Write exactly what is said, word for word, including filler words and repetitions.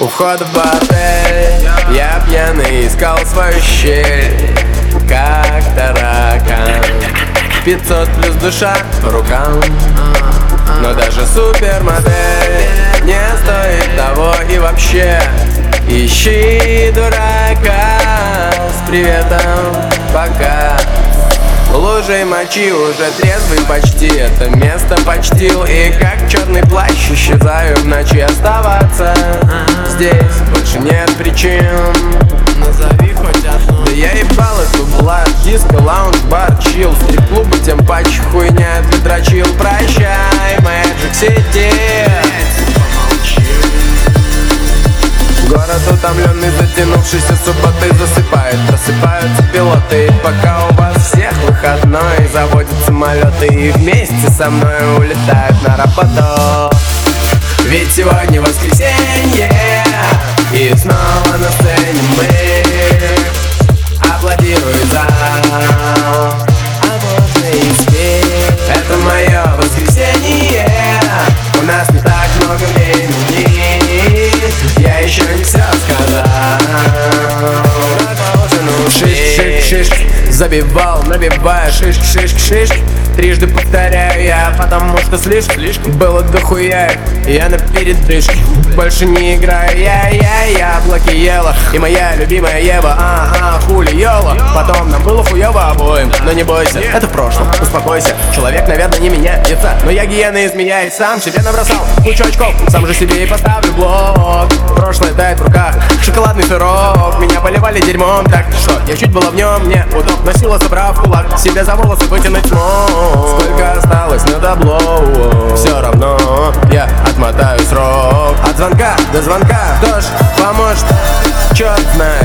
У входа в отель я пьяный искал свою щель, как таракан. Пятьсот плюс душа по рукам, но даже супермодель не стоит того. И вообще ищи дурака с приветом пока. Лужей мочи, уже трезвый почти это место почтил. И как черный плащ исчезаю в ночи. Оставаться здесь больше нет причин. Назови хоть одну. Да я ебал эту блажь, диско, лаунж, бар, чил. Стрип-клубы тем паче хуйня дрочил. Прощай, Magic City. Город утомленный, затянувшийся субботой засыпает. Просыпаются пилоты, и пока у вас всех выходной, заводят самолеты и вместе со мной улетают на работу. Ведь сегодня воскресенье, и снова на сцене мы. Аплодирует зал, а можно и спеть. Это мое воскресенье, у нас не так много времени. Я еще не все сказал. Шиш-шиш-шиш, забивал, набивая шиш-шиш-шиш. Трижды повторяю я, потому что слишком было дохуя. Я на передышке, больше не играю. Я-я, яблоки ела, и моя любимая Ева. Ага, хули ела. Потом нам было хуёво обоим. Но не бойся, это в прошлом, успокойся. Человек, наверное, не меняется, но я гиена и змея, и сам себе набросал кучу очков. Сам же себе и поставлю блок. Прошлое тает в руках, шоколадный пирог. Меня поливали дерьмом, так что я чуть было в нем не удобно. Сила собрав кулак, себе за волосы вытянуть смог. Сколько осталось на табло, все равно я отмотаю срок. От звонка до звонка, кто ж поможет, черт знает.